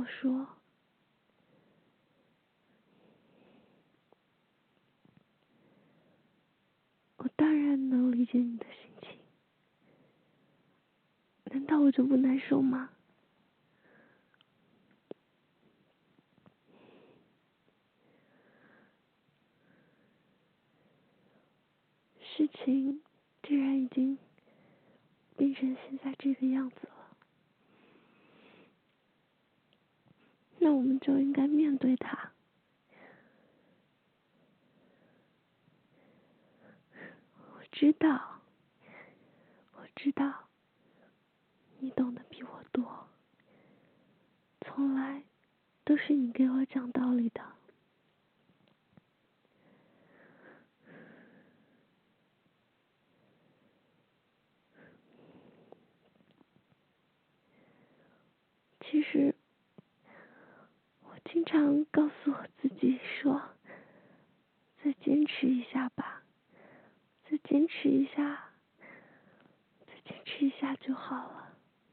说，我当然能理解你的心情，难道我就不难受吗？事情既然已经变成现在这个样子了，那我们就应该面对它。我知道，你懂得比我多，从来都是你给我讲道理的。其实，我经常告诉我自己说，再坚持一下吧，再坚持一下就好了。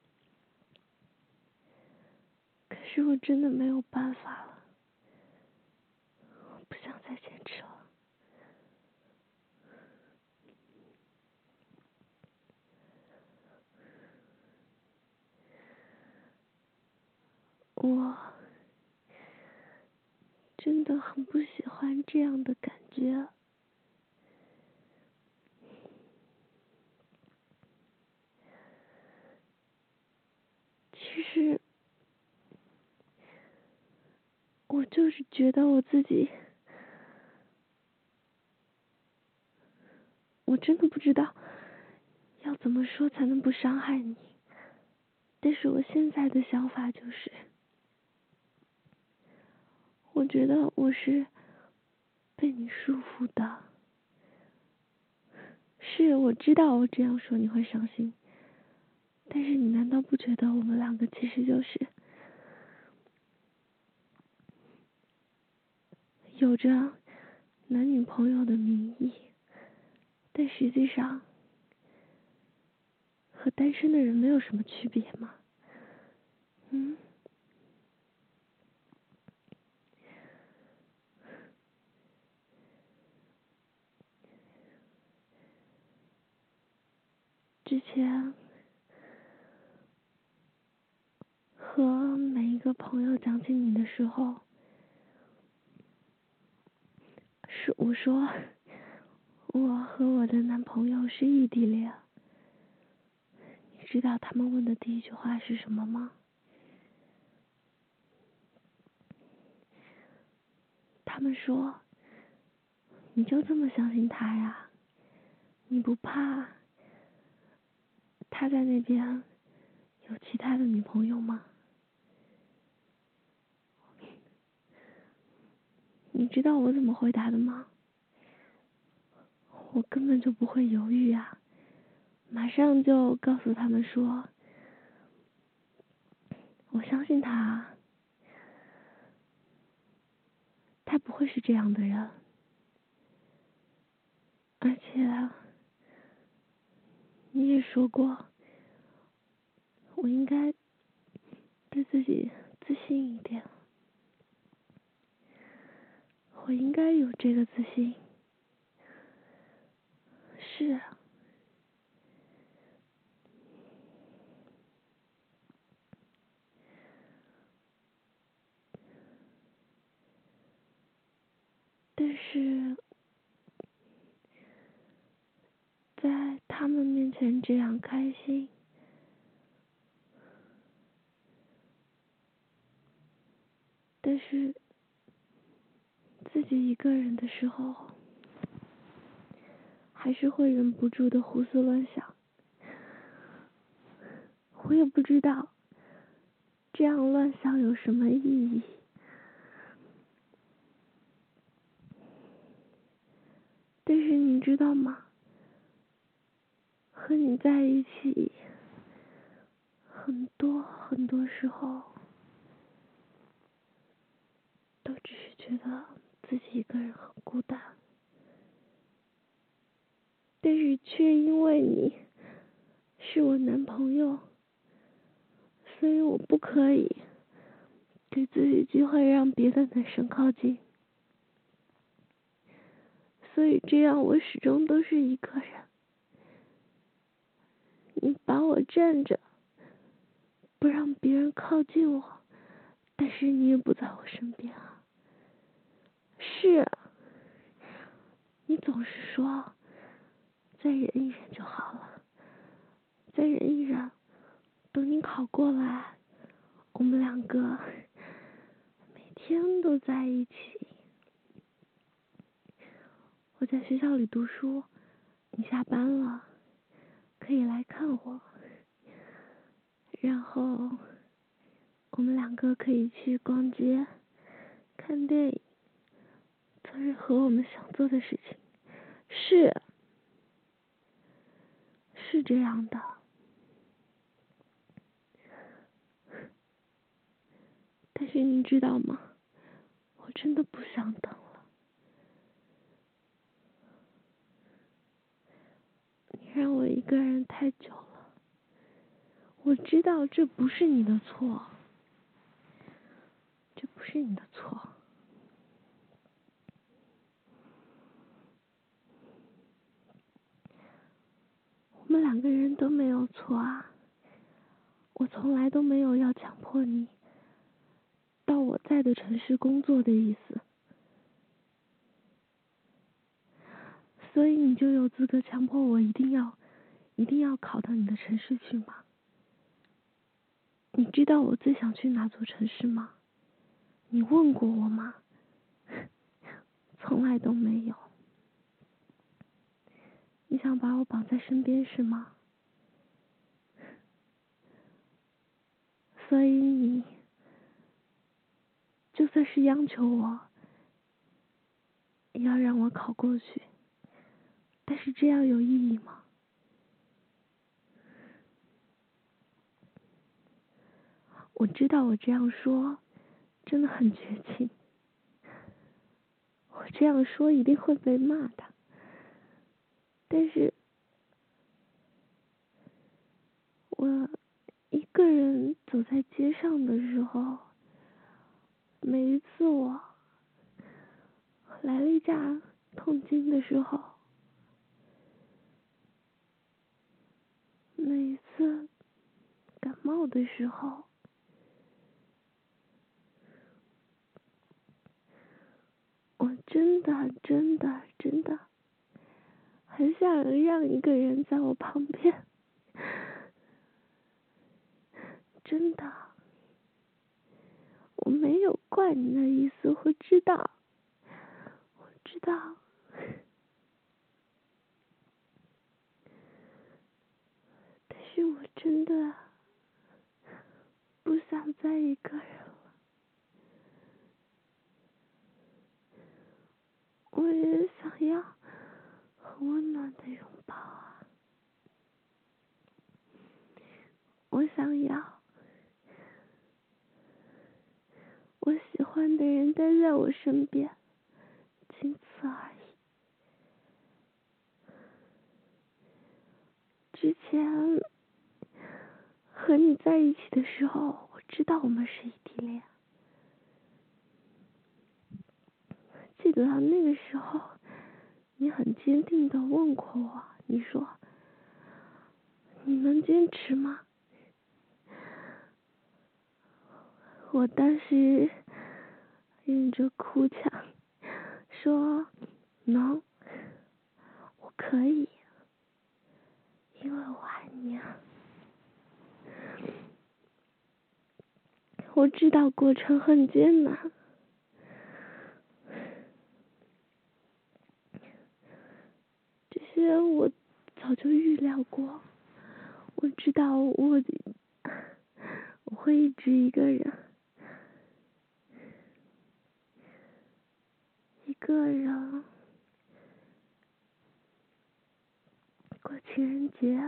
可是我真的没有办法了，我不想再坚持了。我真的很不喜欢这样的感觉。其实，我就是觉得我自己，我真的不知道要怎么说才能不伤害你。但是我现在的想法就是，我觉得我是被你束缚的。是，我知道我这样说你会伤心，但是你难道不觉得我们两个其实就是有着男女朋友的名义，但实际上和单身的人没有什么区别吗？之前和每一个朋友讲起你的时候，我说我和我的男朋友是异地恋。你知道他们问的第一句话是什么吗？他们说，你就这么相信他呀？你不怕他在那边有其他的女朋友吗？你知道我怎么回答的吗？我根本就不会犹豫啊，马上就告诉他们说，我相信他，他不会是这样的人。而且你也说过，我应该对自己自信一点，我应该有这个自信。是啊，但是在他们面前这样开心，但是自己一个人的时候，还是会忍不住的胡思乱想。我也不知道这样乱想有什么意义。但是你知道吗？和你在一起，很多时候，都只是觉得自己一个人很孤单。但是却因为你是我男朋友，所以我不可以给自己机会让别的男生靠近，所以这样我始终都是一个人。你把我站着，不让别人靠近我，但是你也不在我身边啊。是啊，你总是说再忍一忍就好了，再忍一忍，等你考过来，我们两个每天都在一起。我在学校里读书，你下班了可以来看我，然后我们两个可以去逛街、看电影，做任何我们想做的事情。是这样的，但是你知道吗？我真的不想等了。你让我一个人太久了，我知道这不是你的错，这不是你的错。我们两个人都没有错啊，我从来都没有要强迫你到我在的城市工作的意思，所以你就有资格强迫我一定要考到你的城市去吗？你知道我最想去哪座城市吗？你问过我吗？从来都没有。你想把我绑在身边是吗？所以你就算是央求我，也要让我考过去，但是这样有意义吗？我知道我这样说真的很绝情，我这样说一定会被骂的，但是我一个人走在街上的时候，每一次我来例假痛经的时候，每一次感冒的时候，我真的很想让一个人在我旁边，真的，我没有怪你的意思，我知道，但是我真的不想再一个人了，我也想要很温暖的拥抱啊，我想要我喜欢的人待在我身边，仅此而已。之前和你在一起的时候，我知道我们是异地恋。记得那个时候，你很坚定的问过我，你说你能坚持吗？我当时忍着哭腔说能，我可以，因为我爱你啊。我知道过程很艰难，这些我早就预料过，我知道我会一直一个人，一个人过情人节，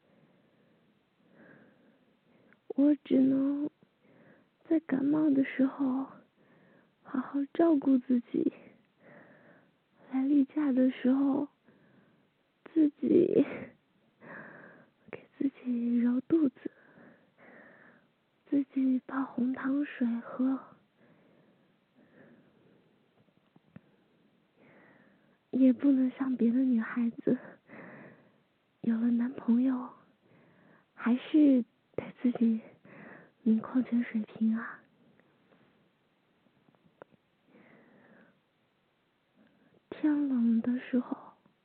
我只能在感冒的时候好好照顾自己，来例假的时候自己给自己揉肚子， 自己泡红糖水喝，也不能像别的女孩子，有了男朋友，还是得自己拧矿泉水瓶啊。天冷的时候，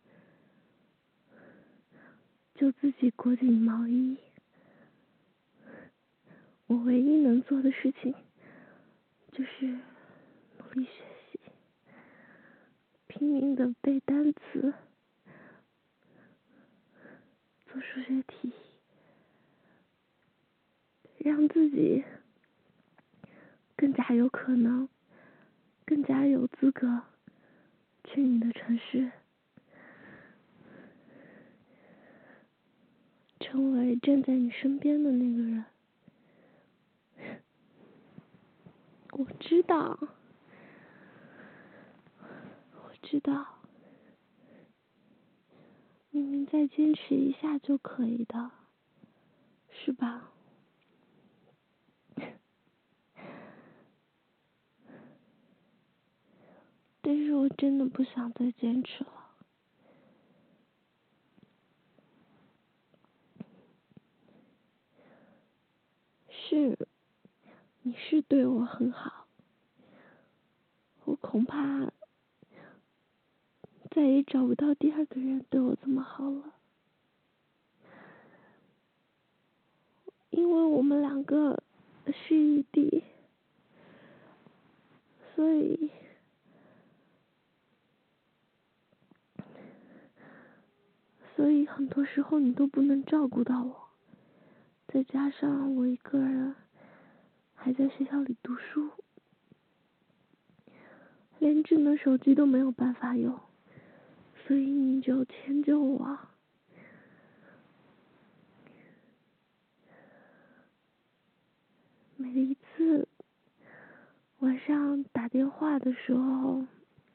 就自己裹紧毛衣。我唯一能做的事情，就是努力学习，拼命的背单词，做数学题，让自己更加有可能，更加有资格去你的城市，成为站在你身边的那个人。我知道，明明再坚持一下就可以的，是吧？但是我真的不想再坚持了。是，你是对我很好，我恐怕再也找不到第二个人对我这么好了。因为我们两个是异地，所以很多时候你都不能照顾到我，再加上我一个人还在学校里读书，连智能手机都没有办法用，所以你就迁就我。每一次晚上打电话的时候，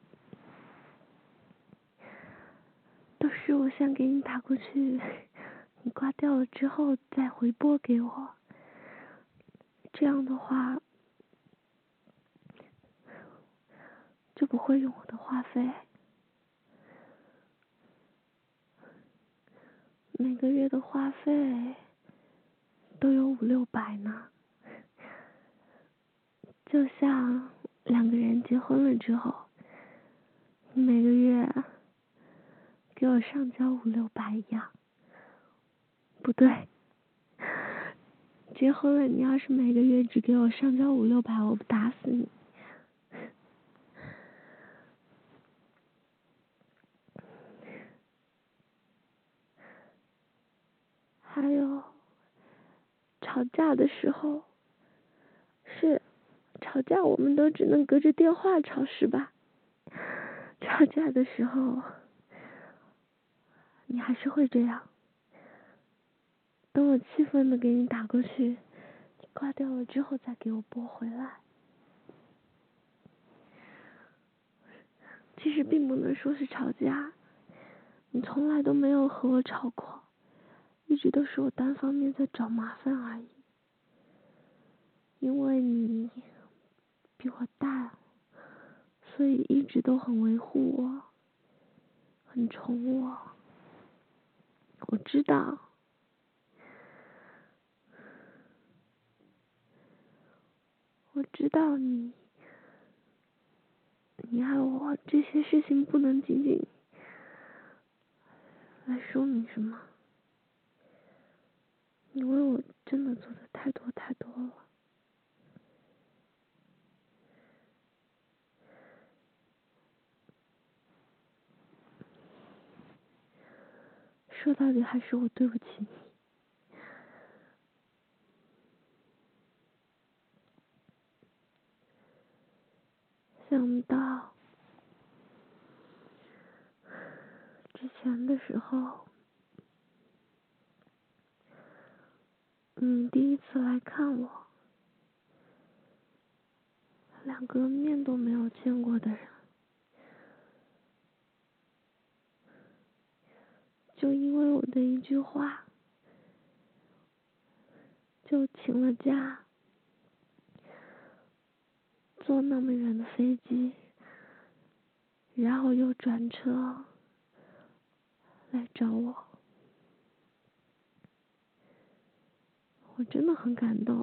都是我先给你打过去，你挂掉了之后再回拨给我，这样的话就不会用我的话费，每个月的话费都有500-600呢。就像两个人结婚了之后，你每个月给我上交500-600一样。不对，结婚了你要是每个月只给我上交500-600，我不打死你。还有吵架的时候，吵架我们都只能隔着电话吵是吧？吵架的时候你还是会这样，等我气愤的给你打过去，你挂掉了之后再给我拨回来。其实并不能说是吵架，你从来都没有和我吵过，一直都是我单方面在找麻烦而已。因为你比我大，所以一直都很维护我，很宠我。我知道，你爱我，这些事情不能仅仅来说明什么，因为我真的做的太多了。说到底还是我对不起你。想到之前的时候，你第一次来看我，两个面都没有见过的人，就因为我的一句话，就请了假， 坐那么远的飞机，然后又转车来找我，我真的很感动。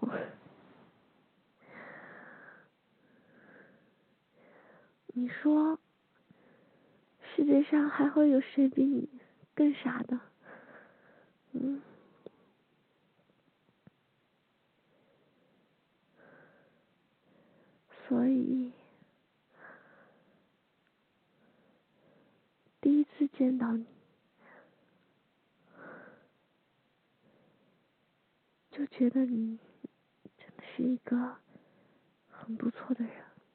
你说，世界上还会有谁比你更傻的？所以，第一次见到你，就觉得你真的是一个很不错的人。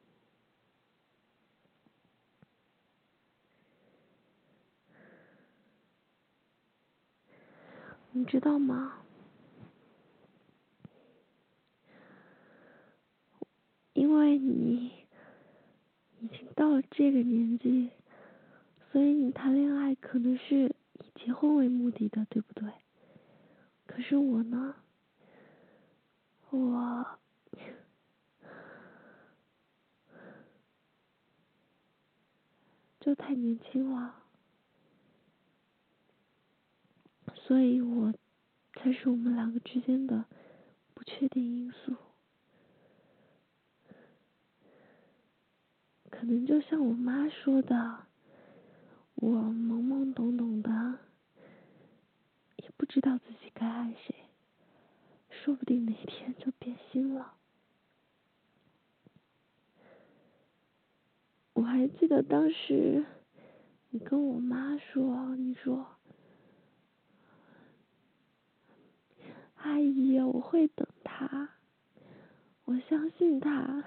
你知道吗？因为你已经到了这个年纪，所以你谈恋爱可能是以结婚为目的的，对不对？可是我呢，我就太年轻了，所以我才是我们两个之间的不确定因素。可能就像我妈说的，我懵懵懂懂的，也不知道自己该爱谁，说不定哪天就变心了。我还记得当时你跟我妈说，你说，阿姨，我会等他，我相信他，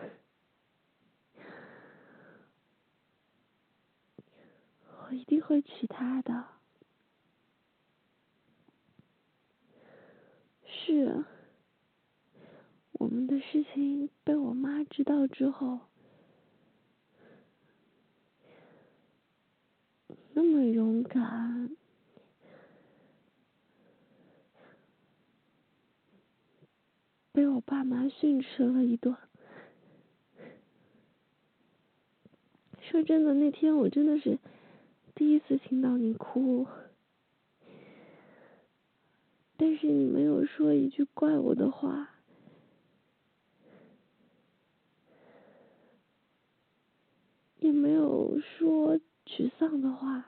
我一定会娶她的。是，我们的事情被我妈知道之后，那么勇敢，被我爸妈训斥了一顿。说真的，那天我真的是第一次听到你哭，但是你没有说一句怪我的话，也没有说沮丧的话。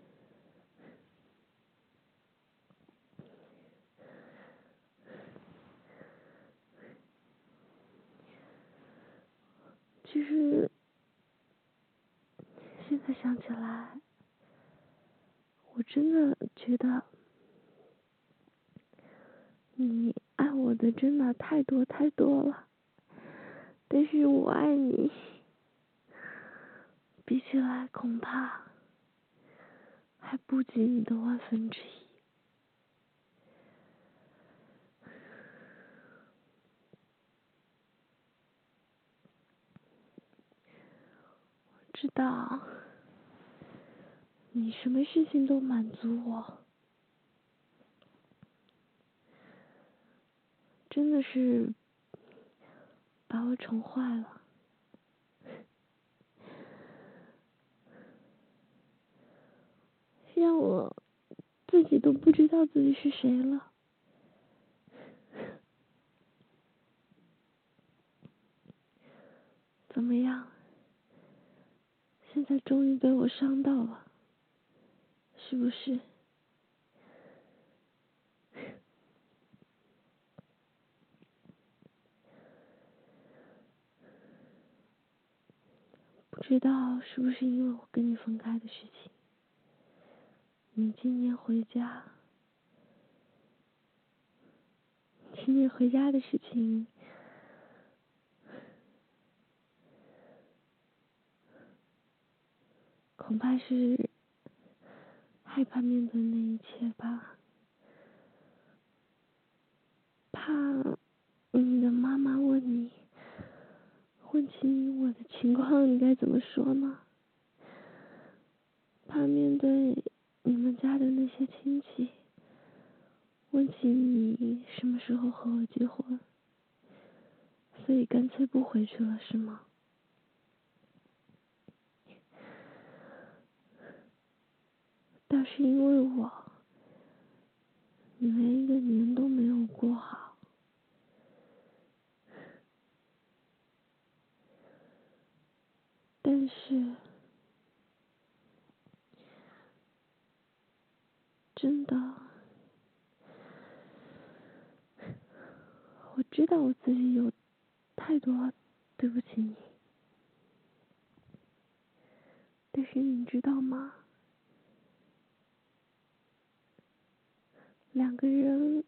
其实现在想起来，我真的觉得你爱我的真的太多太多了，但是我爱你，比起来恐怕还不及你的1/1000。知道你什么事情都满足我，真的是把我宠坏了，让我自己都不知道自己是谁了。怎么样？现在终于被我伤到了，是不是？不知道是不是因为我跟你分开的事情，你今年回家的事情，恐怕是害怕面对那一切吧，怕你的妈妈问起我的情况，你该怎么说呢？怕面对你们家的那些亲戚，问起你什么时候和我结婚，所以干脆不回去了，是吗？ 道是因为我，你连一个年都没有过好。但是，真的，我知道我自己有太多对不起你。但是你知道吗？两个人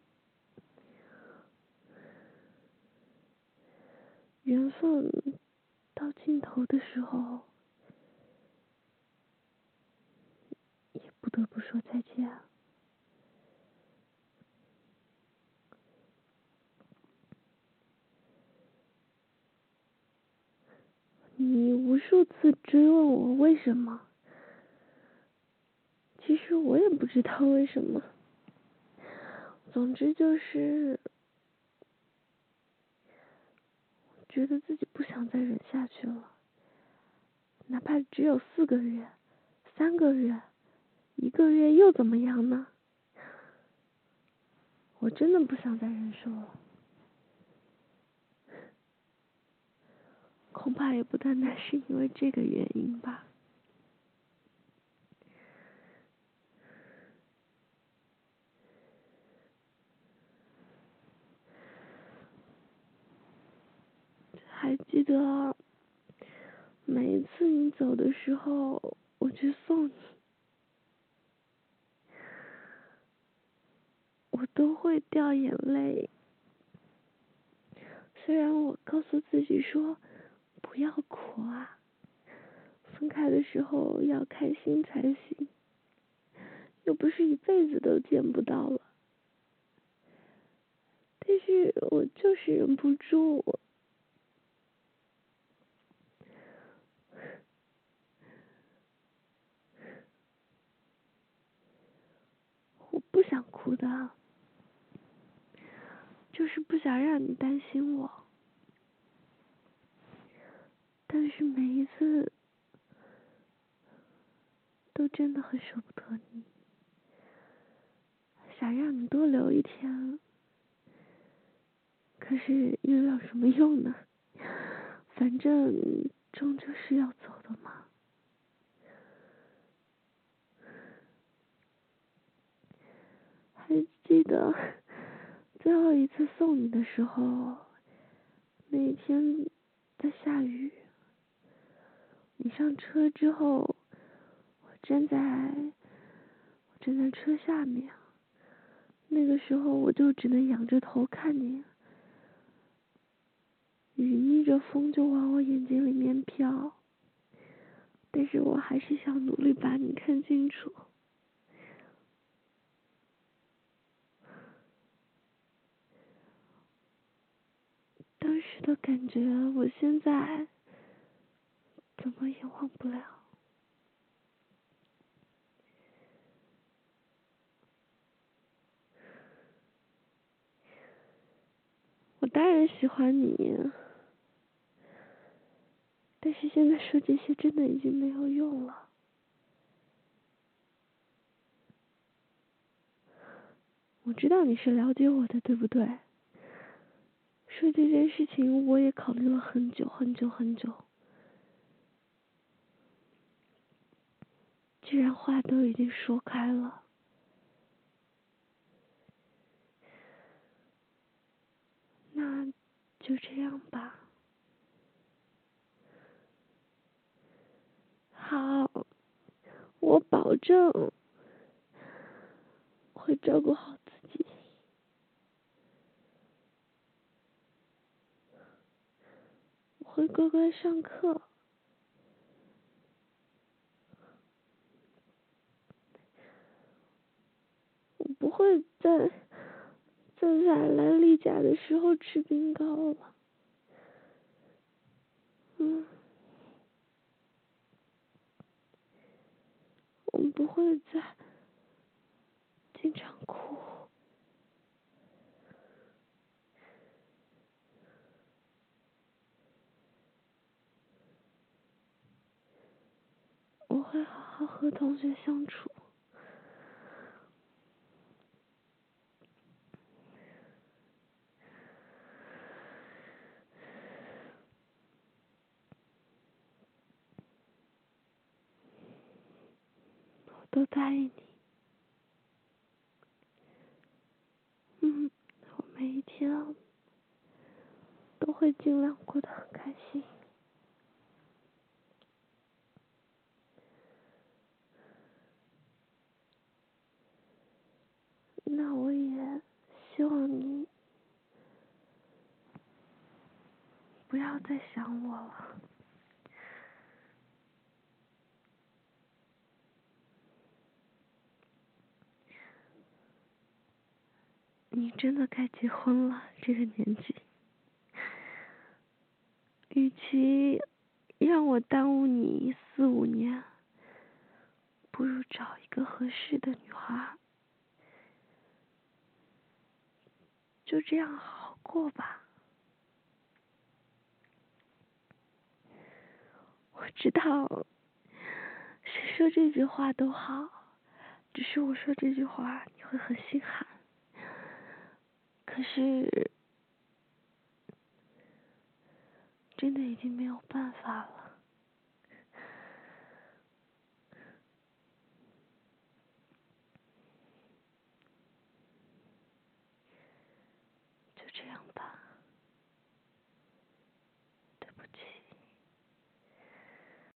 缘分到尽头的时候，也不得不说再见。你无数次追问我为什么，其实我也不知道为什么。总之就是觉得自己不想再忍下去了，哪怕只有4个月、3个月、1个月又怎么样呢？我真的不想再忍受了。恐怕也不单单是因为这个原因吧。还记得每一次你走的时候，我去送你，我都会掉眼泪。虽然我告诉自己说不要哭啊，分开的时候要开心才行，又不是一辈子都见不到了。但是我就是忍不住，我不想哭的，就是不想让你担心我。但是每一次都真的很舍不得你，想让你多留一天，可是又有什么用呢？反正终究是要走的嘛。还记得最后一次送你的时候，那一天在下雨，你上车之后，我站在车下面，那个时候我就只能仰着头看你，雨逆着风就往我眼睛里面飘，但是我还是想努力把你看清楚。当时的感觉，我现在怎么也忘不了。我当然喜欢你，但是现在说这些真的已经没有用了。我知道你是了解我的，对不对？说这件事情我也考虑了很久很久很久。既然话都已经说开了，那就这样吧。好，我保证会照顾好自己。我会乖乖上课。我不会再在来例假的时候吃冰糕了。我不会再经常哭。我会好好和同学相处。 都在意你。我每一天都会尽量过得很开心。那我也希望你不要再想我了。你真的该结婚了，这个年纪。与其让我耽误你4、5年，不如找一个合适的女孩，就这样好好过吧。我知道，谁说这句话都好，只是我说这句话你会很心寒。可是，真的已经没有办法了。就这样吧。